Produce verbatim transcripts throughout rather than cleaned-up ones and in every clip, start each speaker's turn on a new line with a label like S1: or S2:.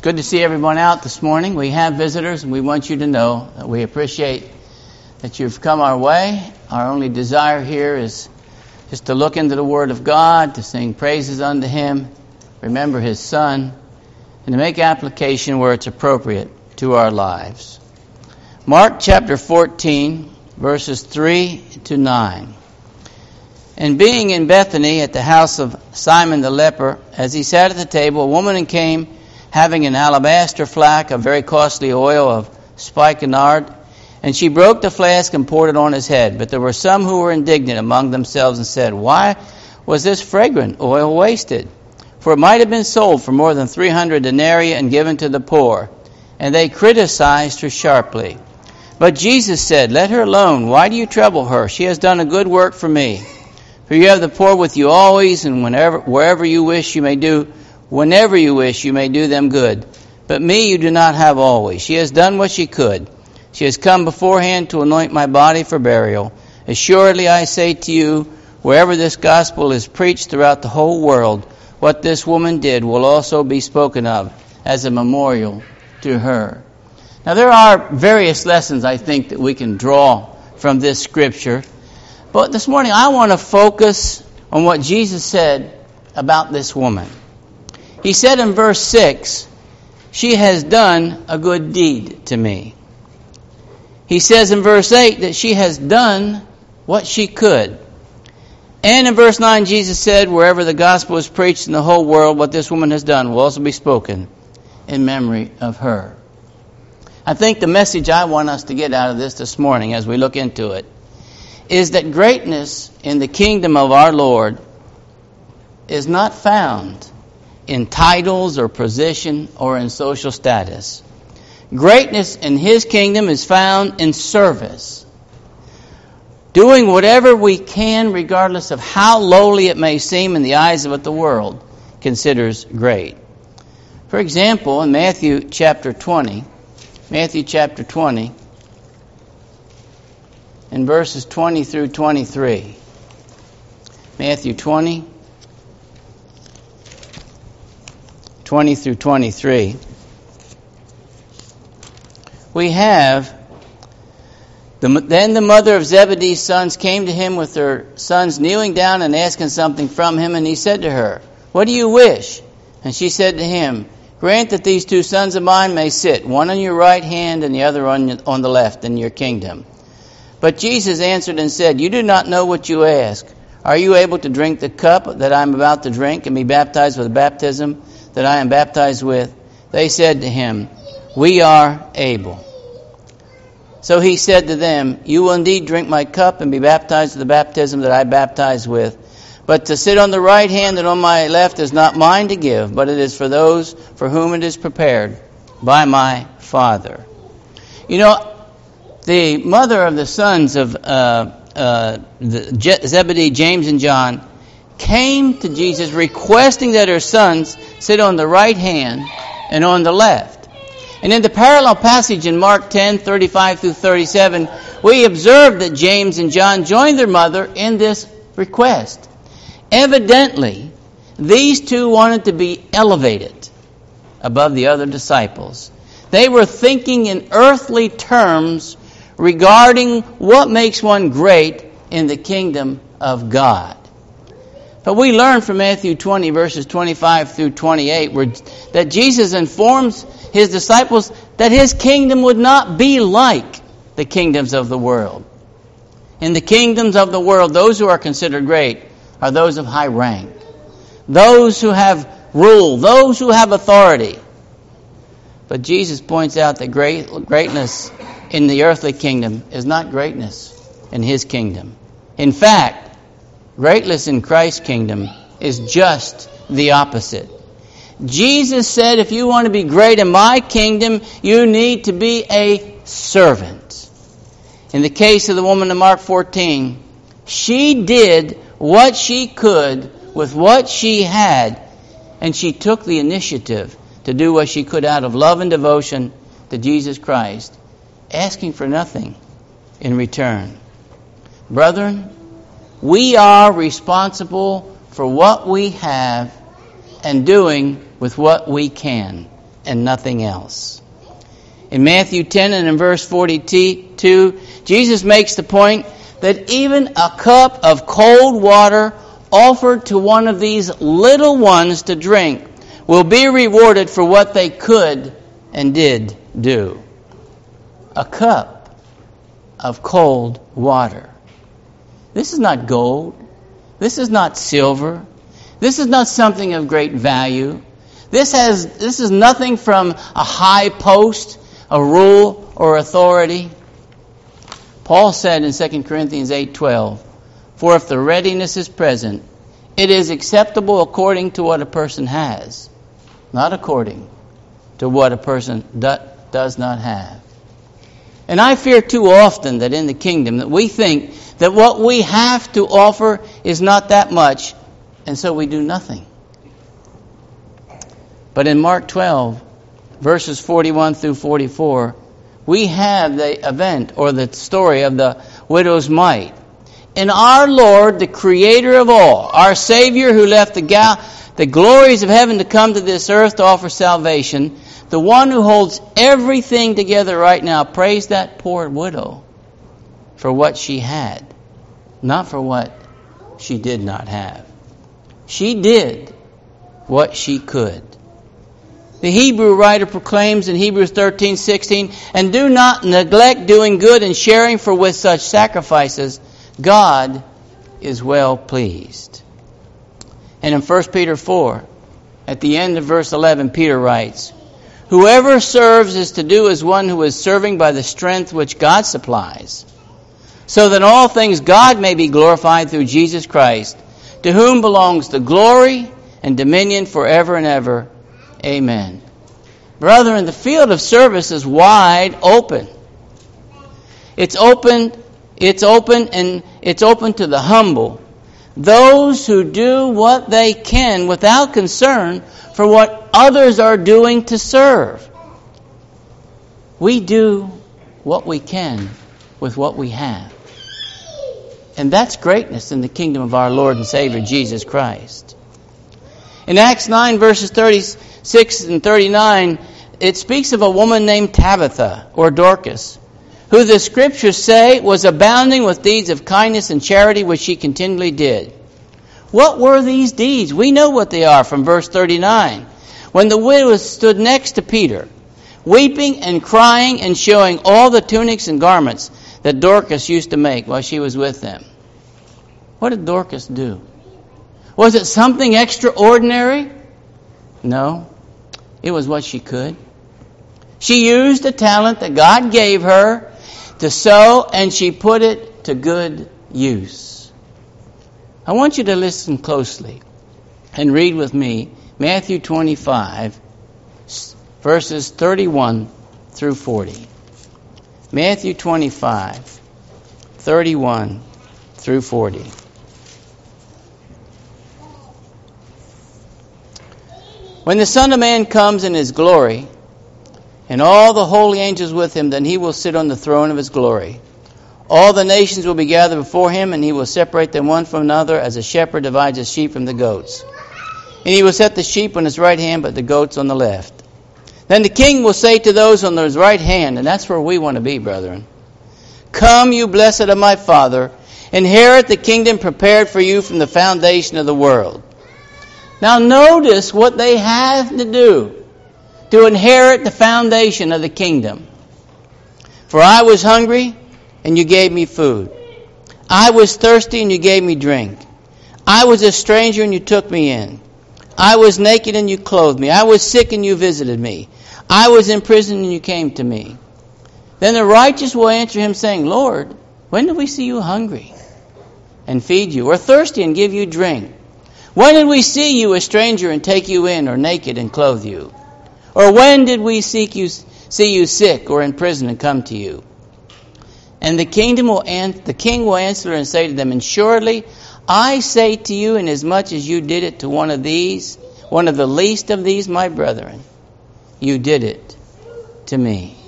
S1: good to see everyone out this morning. We have visitors, and we want you to know that we appreciate that you've come our way. Our only desire here is just to look into the Word of God, to sing praises unto Him, remember His Son, and to make application where it's appropriate to our lives. Mark chapter fourteen, verses three to nine. And being in Bethany at the house of Simon the leper, as he sat at the table, a woman came having an alabaster flask of very costly oil of spikenard, and she broke the flask and poured it on his head. But there were some who were indignant among themselves and said, "Why was this fragrant oil wasted? For it might have been sold for more than three hundred denarii and given to the poor." And they criticized her sharply. But Jesus said, "Let her alone. Why do you trouble her? She has done a good work for me. For you have the poor with you always, and whenever, wherever you wish you may do Whenever you wish, you may do them good. But me you do not have always. She has done what she could. She has come beforehand to anoint my body for burial. Assuredly I say to you, wherever this gospel is preached throughout the whole world, what this woman did will also be spoken of as a memorial to her." Now there are various lessons, I think, that we can draw from this scripture. But this morning I want to focus on what Jesus said about this woman. He said in verse six, "She has done a good deed to me." He says in verse eight that she has done what she could. And in verse nine, Jesus said, wherever the gospel is preached in the whole world, what this woman has done will also be spoken in memory of her. I think the message I want us to get out of this this morning as we look into it is that greatness in the kingdom of our Lord is not found in titles or position or in social status. Greatness in His kingdom is found in service. Doing whatever we can, regardless of how lowly it may seem in the eyes of what the world considers great. For example, in Matthew chapter twenty, Matthew chapter twenty, in verses twenty through twenty-three. Matthew twenty, twenty through twenty-three, we have, the, then the mother of Zebedee's sons came to him with their sons kneeling down and asking something from him, and he said to her, "What do you wish?" And she said to him, "Grant that these two sons of mine may sit, one on your right hand and the other on, your, on the left in your kingdom." But Jesus answered and said, "You do not know what you ask. Are you able to drink the cup that I am about to drink and be baptized with the baptism that I am baptized with?" They said to him, "We are able." So he said to them, "You will indeed drink my cup and be baptized with the baptism that I baptize with. But to sit on the right hand and on my left is not mine to give, but it is for those for whom it is prepared by my Father." You know, the mother of the sons of uh, uh, the Zebedee, James and John, came to Jesus requesting that her sons sit on the right hand and on the left. And in the parallel passage in Mark ten, thirty-five through thirty-seven, we observe that James and John joined their mother in this request. Evidently, these two wanted to be elevated above the other disciples. They were thinking in earthly terms regarding what makes one great in the kingdom of God. But we learn from Matthew twenty, verses twenty-five through twenty-eight, where that Jesus informs His disciples that His kingdom would not be like the kingdoms of the world. In the kingdoms of the world, those who are considered great are those of high rank, those who have rule, those who have authority. But Jesus points out that great, greatness in the earthly kingdom is not greatness in His kingdom. In fact, greatness in Christ's kingdom is just the opposite. Jesus said, if you want to be great in my kingdom, you need to be a servant. In the case of the woman in Mark fourteen, she did what she could with what she had, and she took the initiative to do what she could out of love and devotion to Jesus Christ, asking for nothing in return. Brethren, we are responsible for what we have and doing with what we can and nothing else. In Matthew ten and in verse forty-two, Jesus makes the point that even a cup of cold water offered to one of these little ones to drink will be rewarded for what they could and did do. A cup of cold water. This is not gold. This is not silver. This is not something of great value. This has this is nothing from a high post, a rule, or authority. Paul said in Second Corinthians eight twelve, "For if the readiness is present, it is acceptable according to what a person has, not according to what a person do, does not have." And I fear too often that in the kingdom that we think that what we have to offer is not that much, and so we do nothing. But in Mark twelve, verses forty-one through forty-four, we have the event or the story of the widow's mite. And our Lord, the Creator of all, our Savior who left the, ga- the glories of heaven to come to this earth to offer salvation, the one who holds everything together right now, praise that poor widow for what she had, not for what she did not have. She did what she could. The Hebrew writer proclaims in Hebrews thirteen sixteen, "And do not neglect doing good and sharing, for with such sacrifices God is well pleased." And in First Peter four, at the end of verse eleven, Peter writes, "Whoever serves is to do as one who is serving by the strength which God supplies, so that in all things God may be glorified through Jesus Christ, to whom belongs the glory and dominion forever and ever. Amen." Brethren, the field of service is wide open. It's open, it's open, and it's open to the humble. Those who do what they can without concern for what others are doing to serve. We do what we can with what we have. And that's greatness in the kingdom of our Lord and Savior, Jesus Christ. In Acts nine, verses thirty-six and thirty-nine, it speaks of a woman named Tabitha, or Dorcas, who the Scriptures say was abounding with deeds of kindness and charity, which she continually did. What were these deeds? We know what they are from verse thirty-nine. When the widow stood next to Peter, weeping and crying and showing all the tunics and garments that Dorcas used to make while she was with them. What did Dorcas do? Was it something extraordinary? No. It was what she could. She used the talent that God gave her to sow, and she put it to good use. I want you to listen closely and read with me Matthew twenty-five, verses thirty-one through forty. Matthew twenty-five, thirty-one through forty. "When the Son of Man comes in his glory, and all the holy angels with him, then he will sit on the throne of his glory. All the nations will be gathered before him, and he will separate them one from another, as a shepherd divides his sheep from the goats. And he will set the sheep on his right hand, but the goats on the left. Then the king will say to those on his right hand," and that's where we want to be, brethren, "Come, you blessed of my Father, inherit the kingdom prepared for you from the foundation of the world." Now notice what they have to do to inherit the foundation of the kingdom. "For I was hungry, and you gave me food. I was thirsty, and you gave me drink. I was a stranger, and you took me in. I was naked, and you clothed me. I was sick, and you visited me. I was in prison, and you came to me." Then the righteous will answer him, saying, "Lord, when did we see you hungry and feed you, or thirsty and give you drink? When did we see you a stranger and take you in, or naked and clothe you? Or when did we seek you, see you sick or in prison and come to you?" And the kingdom will an- the king will answer and say to them, "Assuredly, I say to you, inasmuch as you did it to one of these, one of the least of these, my brethren, you did it to me."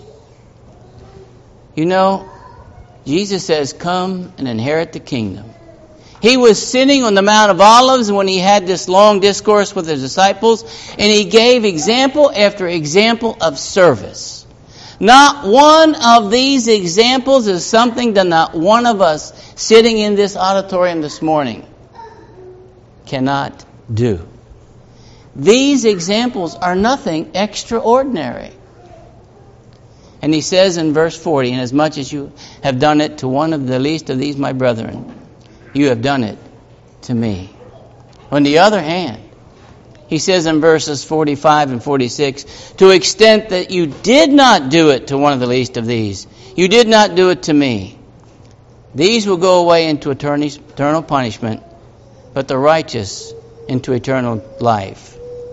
S1: You know, Jesus says, "Come and inherit the kingdom." He was sitting on the Mount of Olives when he had this long discourse with his disciples, and he gave example after example of service. Not one of these examples is something that not one of us sitting in this auditorium this morning cannot do. These examples are nothing extraordinary. And he says in verse forty, inasmuch as you have done it to one of the least of these my brethren, you have done it to me. On the other hand, he says in verses forty-five and forty-six, to the extent that you did not do it to one of the least of these, you did not do it to me. These will go away into eternal punishment, but the righteous into eternal life.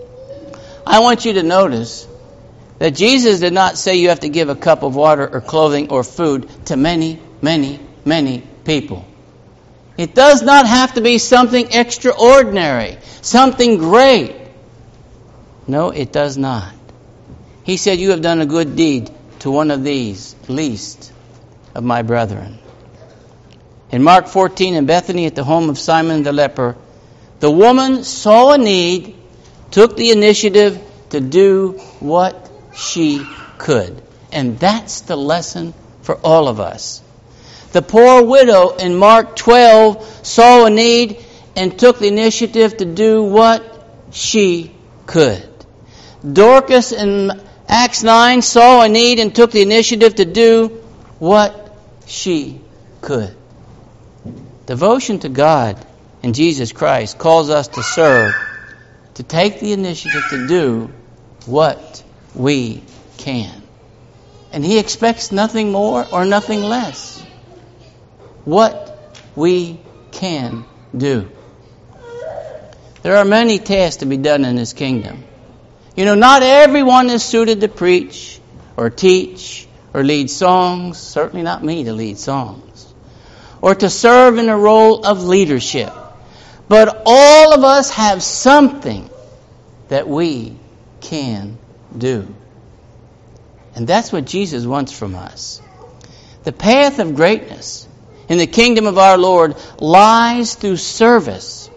S1: I want you to notice that Jesus did not say you have to give a cup of water or clothing or food to many, many, many people. It does not have to be something extraordinary, something great. No, it does not. He said, you have done a good deed to one of these, least of my brethren. In Mark fourteen, in Bethany at the home of Simon the leper, the woman saw a need, took the initiative to do what she could. And that's the lesson for all of us. The poor widow in Mark twelve saw a need and took the initiative to do what she could. Dorcas in Acts nine saw a need and took the initiative to do what she could. Devotion to God and Jesus Christ calls us to serve, to take the initiative to do what we can. And He expects nothing more or nothing less. What we can do. There are many tasks to be done in this kingdom. You know, not everyone is suited to preach or teach or lead songs. Certainly not me to lead songs. Or to serve in a role of leadership. But all of us have something that we can do. And that's what Jesus wants from us. The path of greatness in the kingdom of our Lord lies through service.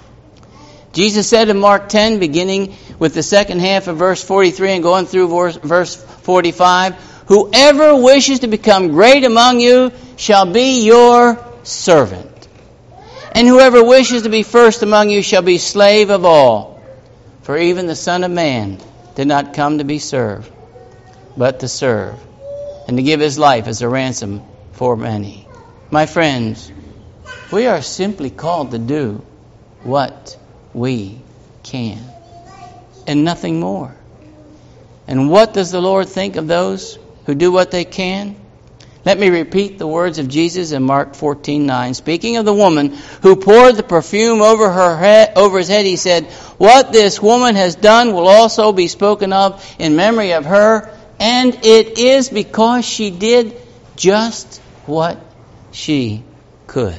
S1: Jesus said in Mark ten, beginning with the second half of verse forty-three and going through verse forty-five, whoever wishes to become great among you shall be your servant. And whoever wishes to be first among you shall be slave of all. For even the Son of Man did not come to be served, but to serve, and to give His life as a ransom for many. My friends, we are simply called to do what we can, and nothing more. And what does the Lord think of those who do what they can? Let me repeat the words of Jesus in Mark fourteen nine. Speaking of the woman who poured the perfume over her head, over his head, He said, what this woman has done will also be spoken of in memory of her, and it is because she did just what she could.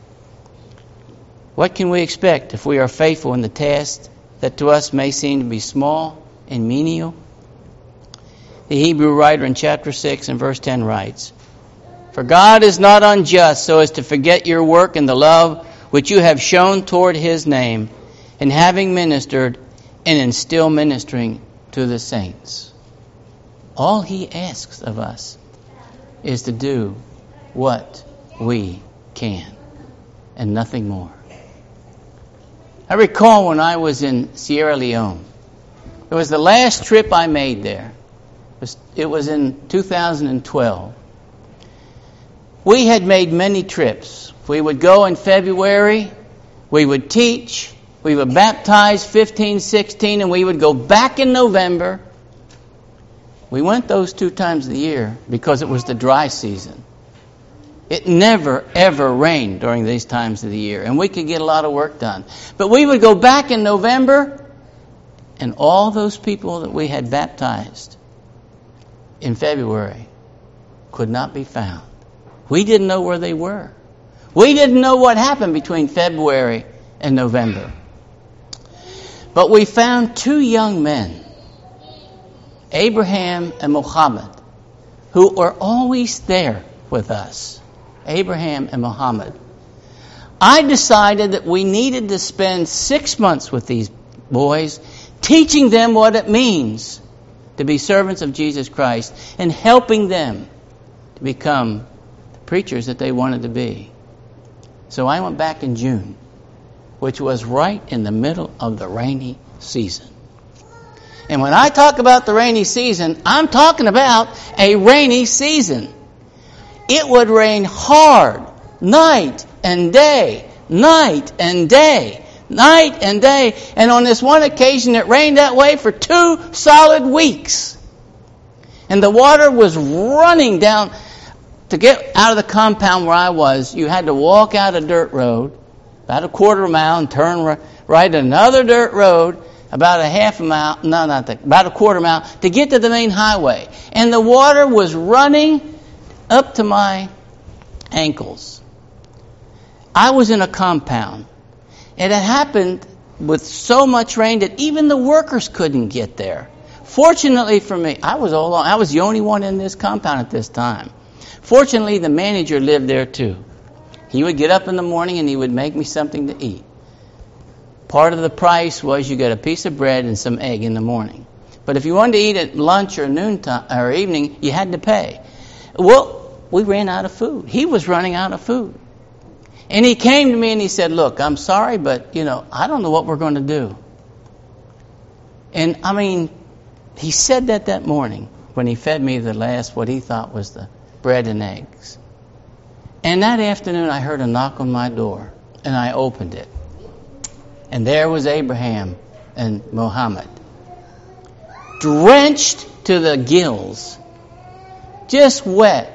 S1: What can we expect if we are faithful in the task that to us may seem to be small and menial? The Hebrew writer in chapter six and verse ten writes, for God is not unjust so as to forget your work and the love which you have shown toward His name, in having ministered and in still ministering to the saints. All He asks of us is to do what we can, and nothing more. I recall when I was in Sierra Leone. It was the last trip I made there. It was, it was in two thousand twelve. We had made many trips. We would go in February, we would teach, we would baptize fifteen, sixteen, and we would go back in November. We went those two times a year because it was the dry season. It never, ever rained during these times of the year, and we could get a lot of work done. But we would go back in November, and all those people that we had baptized in February could not be found. We didn't know where they were. We didn't know what happened between February and November. But we found two young men, Abraham and Muhammad, who were always there with us. Abraham and Muhammad. I decided that we needed to spend six months with these boys, teaching them what it means to be servants of Jesus Christ and helping them to become the preachers that they wanted to be. So I went back in June, which was right in the middle of the rainy season. And when I talk about the rainy season, I'm talking about a rainy season. It would rain hard, night and day, night and day, night and day. And on this one occasion, it rained that way for two solid weeks. And the water was running down. To get out of the compound where I was, you had to walk out a dirt road, about a quarter of a mile, and turn right another dirt road, about a half a mile, no, not that, about a quarter mile, to get to the main highway. And the water was running up to my ankles. I was in a compound. And it happened with so much rain that even the workers couldn't get there. Fortunately for me, I was all alone. I was the only one in this compound at this time. Fortunately, the manager lived there too. He would get up in the morning and he would make me something to eat. Part of the price was you get a piece of bread and some egg in the morning. But if you wanted to eat at lunch or noontime or evening, you had to pay. Well, we ran out of food. He was running out of food. And he came to me and he said, look, I'm sorry, but, you know, I don't know what we're going to do. And, I mean, he said that that morning when he fed me the last, what he thought was the bread and eggs. And that afternoon I heard a knock on my door, and I opened it. And there was Abraham and Muhammad, drenched to the gills, just wet.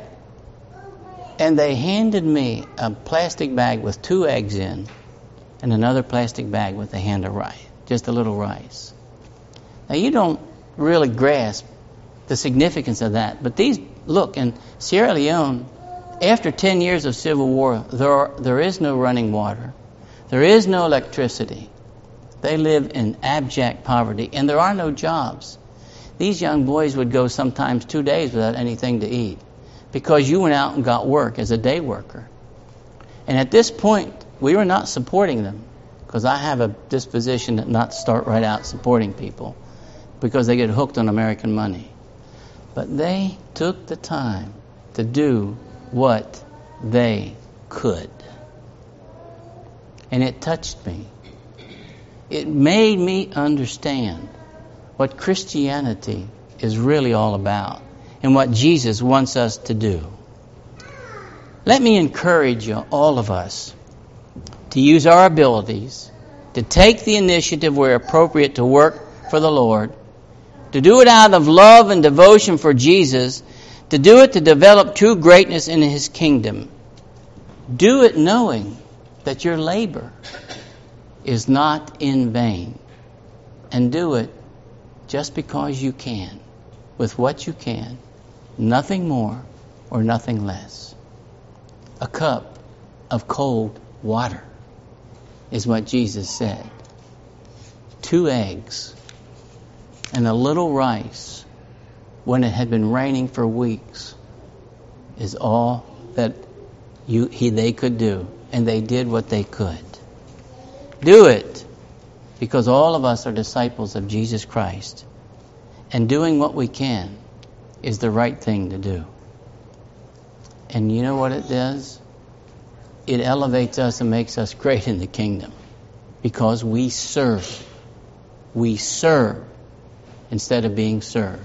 S1: And they handed me a plastic bag with two eggs in and another plastic bag with a hand of rice, just a little rice. Now, you don't really grasp the significance of that, but these, look, in Sierra Leone, after ten years of civil war, there are, there is no running water. There is no electricity. They live in abject poverty, and there are no jobs. These young boys would go sometimes two days without anything to eat because you went out and got work as a day worker. And at this point, we were not supporting them because I have a disposition to not start right out supporting people because they get hooked on American money. But they took the time to do what they could. And it touched me. It made me understand what Christianity is really all about and what Jesus wants us to do. Let me encourage you, all of us, to use our abilities, to take the initiative where appropriate to work for the Lord, to do it out of love and devotion for Jesus, to do it to develop true greatness in His kingdom. Do it knowing that your labor is not in vain. And do it just because you can, with what you can, nothing more or nothing less. A cup of cold water is what Jesus said. Two eggs and a little rice when it had been raining for weeks is all that you he they could do. And they did what they could. Do it because all of us are disciples of Jesus Christ. And doing what we can is the right thing to do. And you know what it does? It elevates us and makes us great in the kingdom because we serve. We serve instead of being served.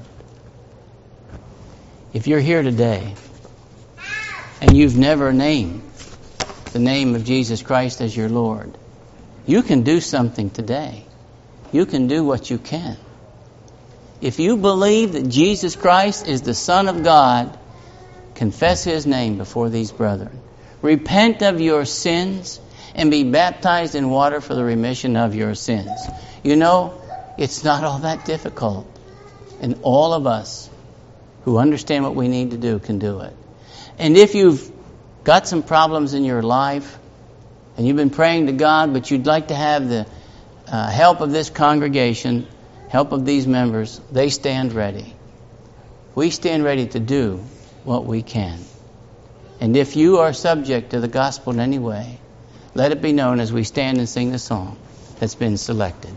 S1: If you're here today and you've never named the name of Jesus Christ as your Lord, you can do something today. You can do what you can. If you believe that Jesus Christ is the Son of God, confess His name before these brethren. Repent of your sins and be baptized in water for the remission of your sins. You know, it's not all that difficult. And all of us who understand what we need to do can do it. And if you've got some problems in your life and you've been praying to God, but you'd like to have the uh, help of this congregation, help of these members, they stand ready. We stand ready to do what we can. And if you are subject to the gospel in any way, Let it be known as we stand and sing the song that's been selected.